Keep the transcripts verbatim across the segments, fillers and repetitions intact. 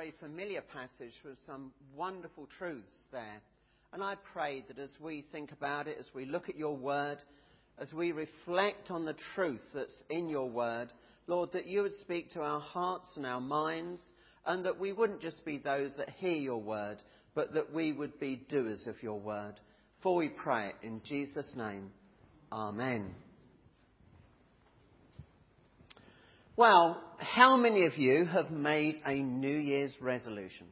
very familiar passage with some wonderful truths there. And I pray that as we think about it, as we look at your word, as we reflect on the truth that's in your word, Lord, that you would speak to our hearts and our minds, and that we wouldn't just be those that hear your word, but that we would be doers of your word. For we pray it in Jesus' name. Amen. Well, how many of you have made a New Year's resolution?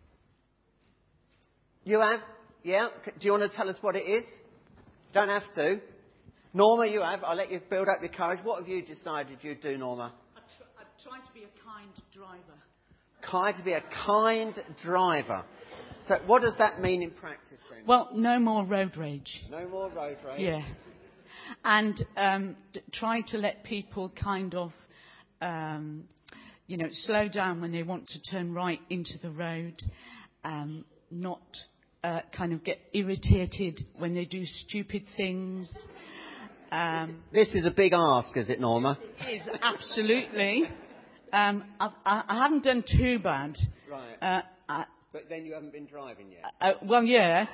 You have? Yeah? Do you want to tell us what it is? Don't have to. Norma, you have. I'll let you build up your courage. What have you decided you'd do, Norma? I'm, tr- I'm trying to be a kind driver. Kind to be a kind driver. So what does that mean in practice then? Well, no more road rage. No more road rage. Yeah. And um, d- try to let people kind of, um, you know, slow down when they want to turn right into the road. Um, not uh, kind of get irritated when they do stupid things. Um, this is a big ask, is it, Norma? It is, absolutely. um, I've, I, I haven't done too bad. Right. Uh, I, but then you haven't been driving yet. Uh, well, yeah.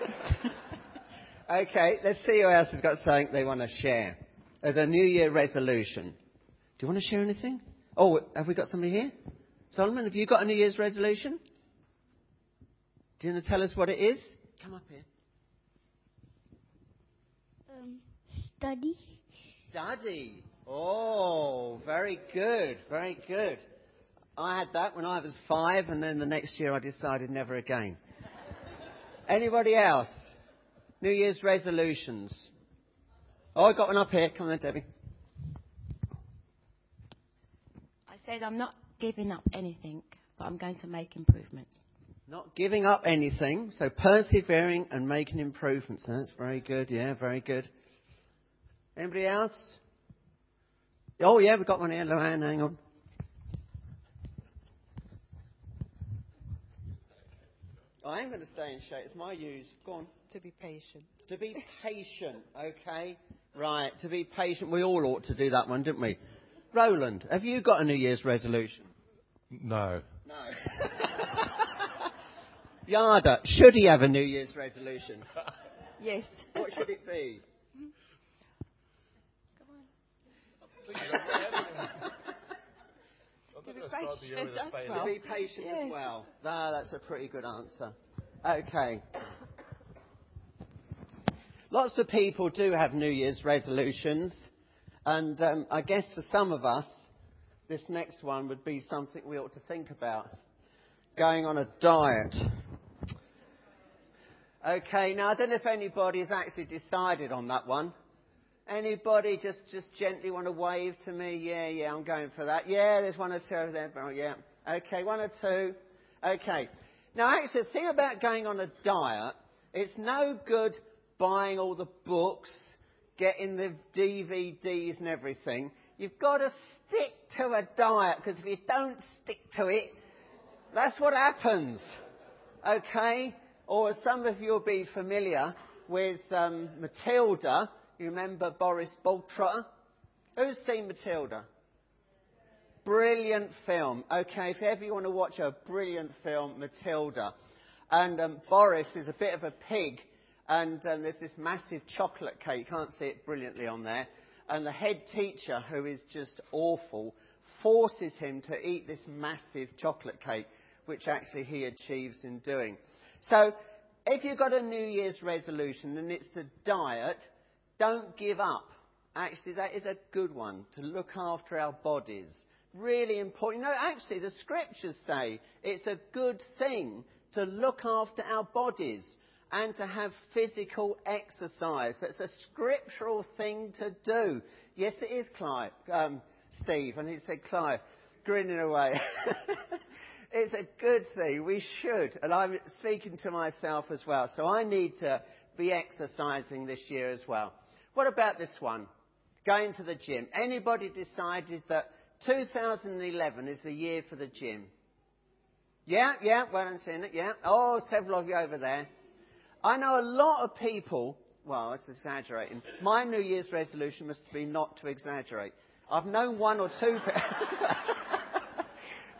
Okay, let's see who else has got something they want to share. There's a New Year resolution. Do you want to share anything? Oh, have we got somebody here? Solomon, have you got a New Year's resolution? Do you want to tell us what it is? Come up here. Um, study. Study. Oh, very good, very good. I had that when I was five, and then the next year I decided never again. Anybody else? New Year's resolutions. Oh, I got one up here. Come on, Debbie. I said I'm not giving up anything, but I'm going to make improvements. Not giving up anything, so persevering and making improvements. That's very good. Yeah, very good. Anybody else? Oh, yeah, we've got one here. Luann, hang on. I am going to stay in shape. It's my use. Go on. To be patient. To be patient, okay. Right, to be patient. We all ought to do that one, didn't we? Roland, have you got a New Year's resolution? No. No. Yada, should he have a New Year's resolution? Yes. What should it be? Come on. To be patient as well. To be patient yes. as well. No, that's a pretty good answer. Okay. Lots of people do have New Year's resolutions, and um, I guess for some of us, this next one would be something we ought to think about. Going on a diet. Okay, now I don't know if anybody has actually decided on that one. Anybody just, just gently want to wave to me? Yeah, yeah, I'm going for that. Yeah, there's one or two over there. Oh, yeah. Okay, one or two. Okay. Now, actually, the thing about going on a diet, it's no good buying all the books, getting the D V Ds and everything. You've got to stick to a diet, because if you don't stick to it, that's what happens. Okay? Or some of you will be familiar with um, Matilda. You remember Boris Baltrotter? Who's seen Matilda? Brilliant film. Okay, if ever you want to watch a brilliant film, Matilda. And um, Boris is a bit of a pig, and um, there's this massive chocolate cake. You can't see it brilliantly on there. And the head teacher, who is just awful, forces him to eat this massive chocolate cake, which actually he achieves in doing. So, if you've got a New Year's resolution and it's to diet, don't give up. Actually, that is a good one, to look after our bodies. Really important. You know, actually, the scriptures say it's a good thing to look after our bodies and to have physical exercise. That's a scriptural thing to do. Yes, it is, Clive, um, Steve. And he said, Clive, grinning away. It's a good thing. We should. And I'm speaking to myself as well. So I need to be exercising this year as well. What about this one? Going to the gym. Anybody decided that two thousand eleven is the year for the gym? Yeah, yeah, well, I'm seeing it, yeah. Oh, several of you over there. I know a lot of people, well, it's exaggerating. My New Year's resolution must be not to exaggerate. I've known one or two people.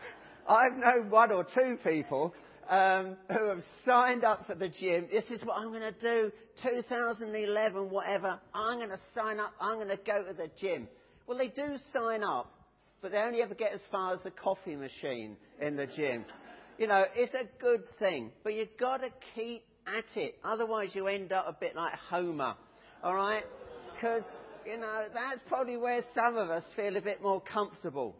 I've known one or two people um, who have signed up for the gym. This is what I'm going to do, two thousand eleven, whatever. I'm going to sign up. I'm going to go to the gym. Well, they do sign up, but they only ever get as far as the coffee machine in the gym. You know, it's a good thing, but you've got to keep at it. Otherwise, you end up a bit like Homer, all right? Because, you know, that's probably where some of us feel a bit more comfortable.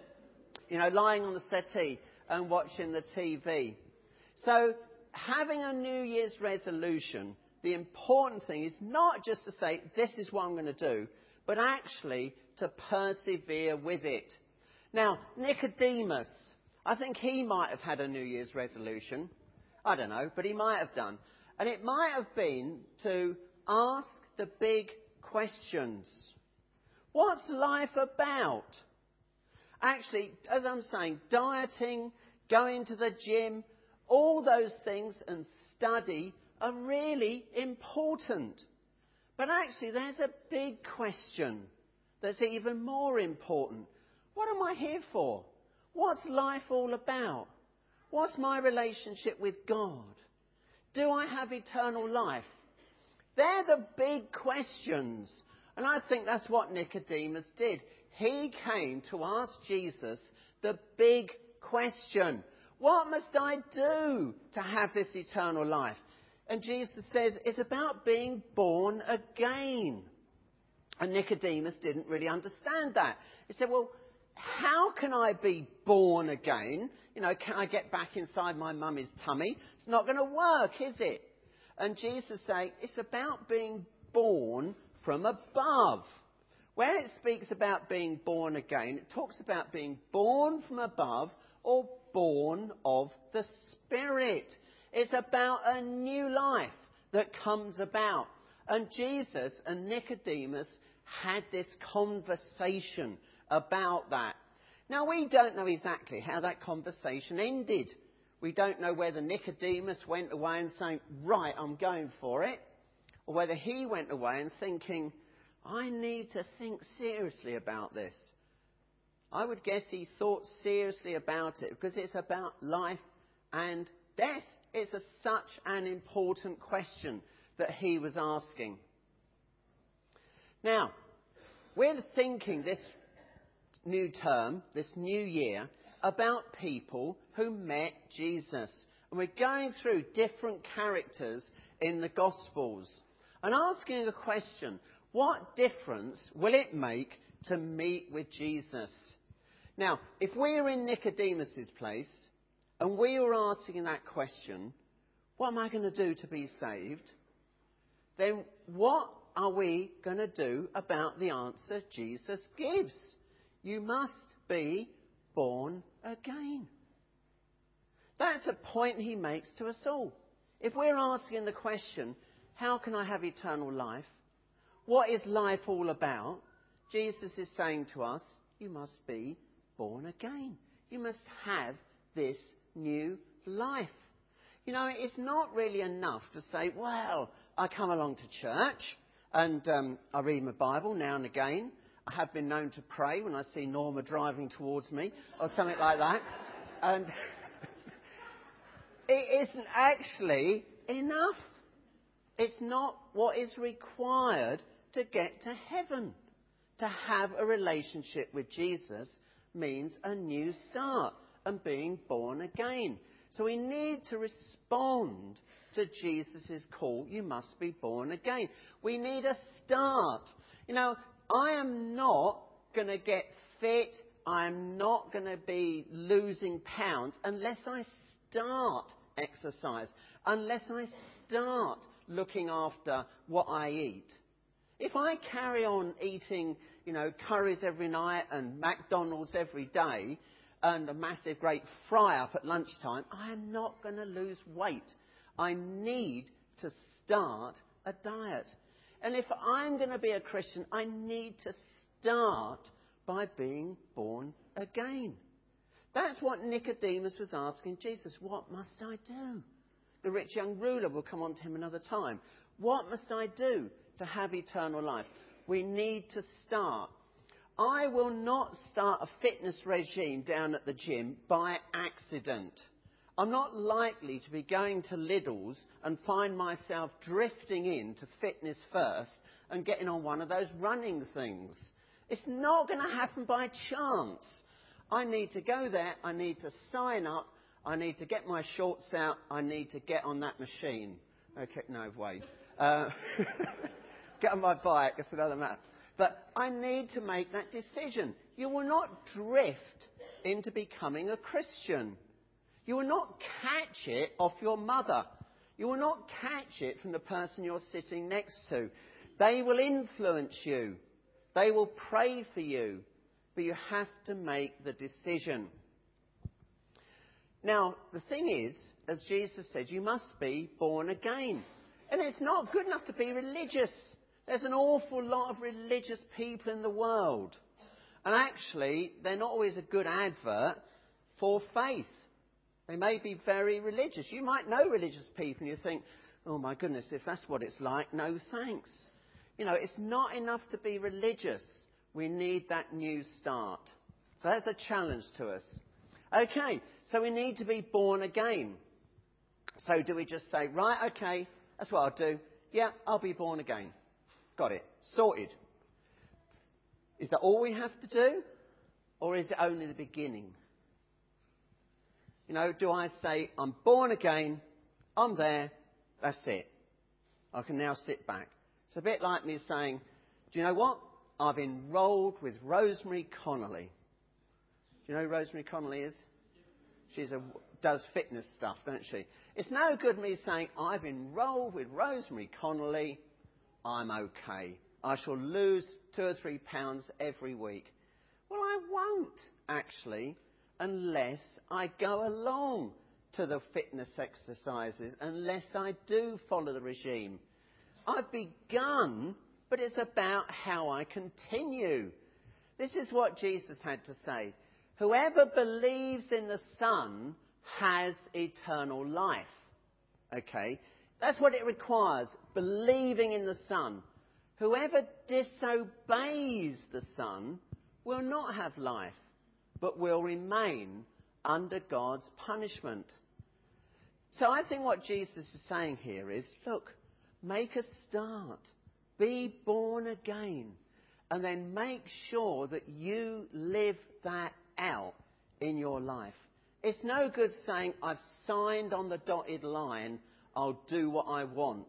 You know, lying on the settee and watching the T V. So, having a New Year's resolution, the important thing is not just to say, this is what I'm going to do, but actually to persevere with it. Now, Nicodemus, I think he might have had a New Year's resolution. I don't know, but he might have done. And it might have been to ask the big questions. What's life about? Actually, as I'm saying, dieting, going to the gym, all those things and study are really important. But actually, there's a big question that's even more important. What am I here for? What's life all about? What's my relationship with God? Do I have eternal life? They're the big questions. And I think that's what Nicodemus did. He came to ask Jesus the big question. What must I do to have this eternal life? And Jesus says it's about being born again. And Nicodemus didn't really understand that. He said, well, how can I be born again? You know, can I get back inside my mummy's tummy? It's not going to work, is it? And Jesus saying, it's about being born from above. Where it speaks about being born again, it talks about being born from above or born of the Spirit. It's about a new life that comes about. And Jesus and Nicodemus had this conversation about that. Now, we don't know exactly how that conversation ended. We don't know whether Nicodemus went away and saying, right, I'm going for it, or whether he went away and thinking, I need to think seriously about this. I would guess he thought seriously about it because it's about life and death. It's a, such an important question that he was asking. Now, we're thinking this new term, this new year, about people who met Jesus. And we're going through different characters in the Gospels and asking a question, what difference will it make to meet with Jesus? Now, if we were in Nicodemus's place and we were asking that question, what am I going to do to be saved? Then what are we going to do about the answer Jesus gives? You must be born again. That's a point he makes to us all. If we're asking the question, how can I have eternal life? What is life all about? Jesus is saying to us, you must be born again. You must have this new life. You know, it's not really enough to say, well, I come along to church and um, I read my Bible now and again. I have been known to pray when I see Norma driving towards me or something like that. And it isn't actually enough. It's not what is required to get to heaven. To have a relationship with Jesus means a new start and being born again. So we need to respond to Jesus' call. You must be born again. We need a start. You know, I am not going to get fit. I'm not going to be losing pounds unless I start exercise, unless I start looking after what I eat. If I carry on eating, you know, curries every night and McDonald's every day and a massive great fry-up at lunchtime, I am not going to lose weight. I need to start a diet. And if I'm going to be a Christian, I need to start by being born again. That's what Nicodemus was asking Jesus. What must I do? The rich young ruler, will come on to him another time. What must I do to have eternal life? We need to start. I will not start a fitness regime down at the gym by accident. I'm not likely to be going to Lidl's and find myself drifting into Fitness First and getting on one of those running things. It's not going to happen by chance. I need to go there. I need to sign up. I need to get my shorts out. I need to get on that machine. Okay, no, wait. Uh, get on my bike. That's another matter. But I need to make that decision. You will not drift into becoming a Christian. You will not catch it off your mother. You will not catch it from the person you're sitting next to. They will influence you. They will pray for you. But you have to make the decision. Now, the thing is, as Jesus said, you must be born again. And it's not good enough to be religious. There's an awful lot of religious people in the world. And actually, they're not always a good advert for faith. They may be very religious. You might know religious people and you think, oh my goodness, if that's what it's like, no thanks. You know, it's not enough to be religious. We need that new start. So that's a challenge to us. Okay, so we need to be born again. So do we just say, right, okay, that's what I'll do. Yeah, I'll be born again. Got it. Sorted. Is that all we have to do? Or is it only the beginning? You know, do I say, I'm born again, I'm there, that's it. I can now sit back. It's a bit like me saying, do you know what? I've enrolled with Rosemary Connolly. Do you know who Rosemary Connolly is? She's a, does fitness stuff, doesn't she? It's no good me saying, I've enrolled with Rosemary Connolly, I'm okay. I shall lose two or three pounds every week. Well, I won't, actually, unless I go along to the fitness exercises, unless I do follow the regime. I've begun, but it's about how I continue. This is what Jesus had to say. Whoever believes in the Son has eternal life. Okay? That's what it requires, believing in the Son. Whoever disobeys the Son will not have life, but will remain under God's punishment. So I think what Jesus is saying here is, look, make a start. Be born again. And then make sure that you live that out in your life. It's no good saying, I've signed on the dotted line, I'll do what I want.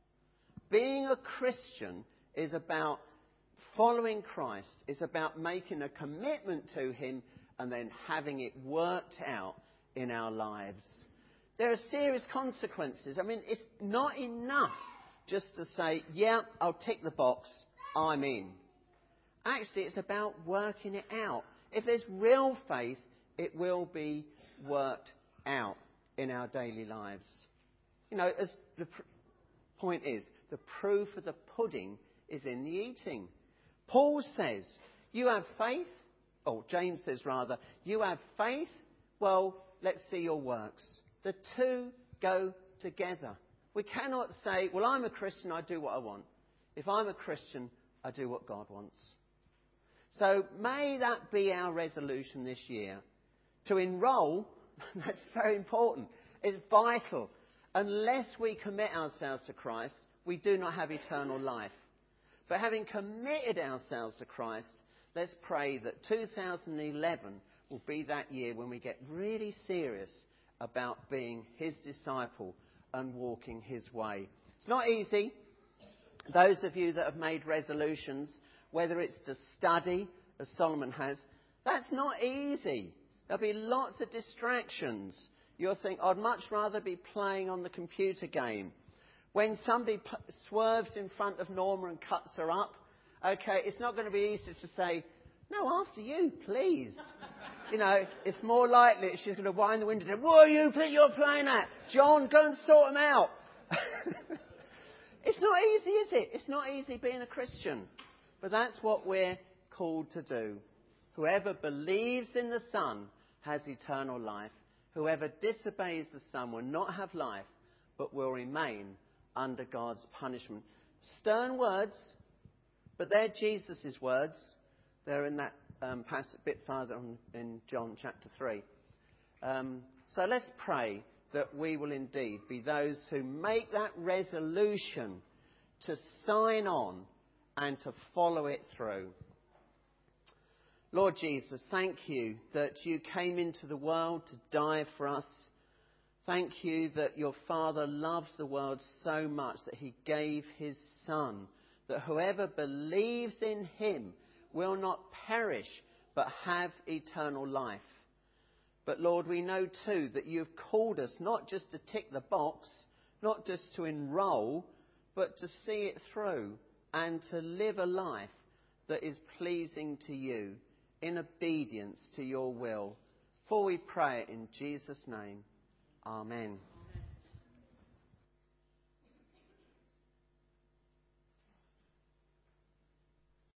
Being a Christian is about following Christ. It's about making a commitment to him and then having it worked out in our lives. There are serious consequences. I mean, it's not enough just to say, yeah, I'll tick the box, I'm in. Actually, it's about working it out. If there's real faith, it will be worked out in our daily lives. You know, as the pr- point is, the proof of the pudding is in the eating. Paul says, you have faith, or James says rather, you have faith, well, let's see your works. The two go together. We cannot say, well, I'm a Christian, I do what I want. If I'm a Christian, I do what God wants. So may that be our resolution this year. To enrol, that's so important. It's vital. Unless we commit ourselves to Christ, we do not have eternal life. But having committed ourselves to Christ, let's pray that two thousand eleven will be that year when we get really serious about being his disciple and walking his way. It's not easy. Those of you that have made resolutions, whether it's to study, as Solomon has, that's not easy. There'll be lots of distractions. You'll think, I'd much rather be playing on the computer game. When somebody p- swerves in front of Norma and cuts her up, okay, it's not going to be easy to say, no, after you, please. You know, it's more likely she's going to wind the window down. What are you you're playing at? John, go and sort them out. It's not easy, is it? It's not easy being a Christian. But that's what we're called to do. Whoever believes in the Son has eternal life. Whoever disobeys the Son will not have life, but will remain under God's punishment. Stern words, but they're Jesus' words. They're in that um, passage a bit farther on in John chapter three. Um, so let's pray that we will indeed be those who make that resolution to sign on and to follow it through. Lord Jesus, thank you that you came into the world to die for us. Thank you that your Father loves the world so much that he gave his Son, that whoever believes in him will not perish but have eternal life. But Lord, we know too that you've called us not just to tick the box, not just to enrol, but to see it through and to live a life that is pleasing to you in obedience to your will. For we pray it in Jesus' name. Amen.